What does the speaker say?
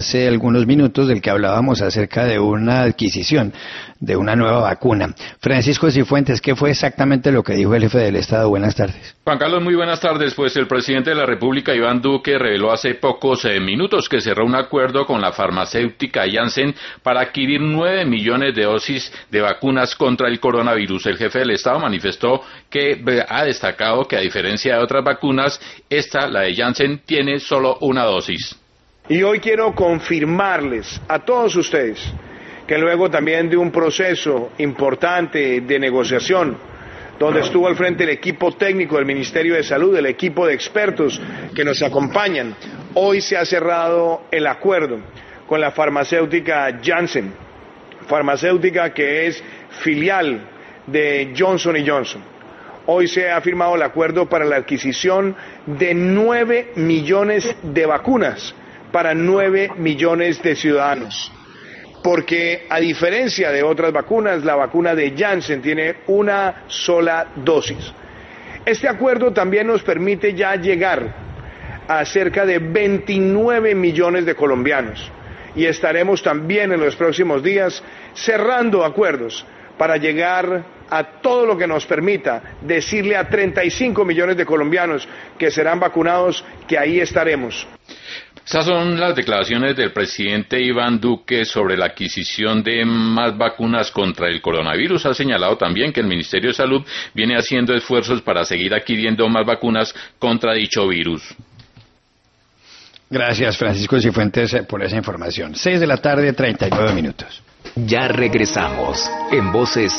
hace algunos minutos del que hablábamos acerca de una adquisición de una nueva vacuna. Francisco Cifuentes, ¿qué fue exactamente lo que dijo el jefe del Estado? Buenas tardes. Juan Carlos, muy buenas tardes. Pues el presidente de la República, Iván Duque, reveló hace pocos minutos que cerró un acuerdo con la farmacéutica Janssen para adquirir 9 millones de dosis de vacunas contra el coronavirus. El jefe del Estado manifestó que ha destacado que, a diferencia de otras vacunas, esta, la de Janssen, tiene solo una dosis. Y hoy quiero confirmarles a todos ustedes que luego también de un proceso importante de negociación, donde estuvo al frente el equipo técnico del Ministerio de Salud, el equipo de expertos que nos acompañan, hoy se ha cerrado el acuerdo con la farmacéutica Janssen, farmacéutica que es filial de Johnson & Johnson. Hoy se ha firmado el acuerdo para la adquisición de 9 millones de vacunas para 9 millones de ciudadanos. Porque a diferencia de otras vacunas, la vacuna de Janssen tiene una sola dosis. Este acuerdo también nos permite ya llegar a cerca de 29 millones de colombianos. Y estaremos también en los próximos días cerrando acuerdos para llegar a todo lo que nos permita decirle a 35 millones de colombianos que serán vacunados que ahí estaremos. Esas son las declaraciones del presidente Iván Duque sobre la adquisición de más vacunas contra el coronavirus. Ha señalado también que el Ministerio de Salud viene haciendo esfuerzos para seguir adquiriendo más vacunas contra dicho virus. Gracias, Francisco Cifuentes, por esa información. 6 de la tarde, 39 minutos. Ya regresamos en Voces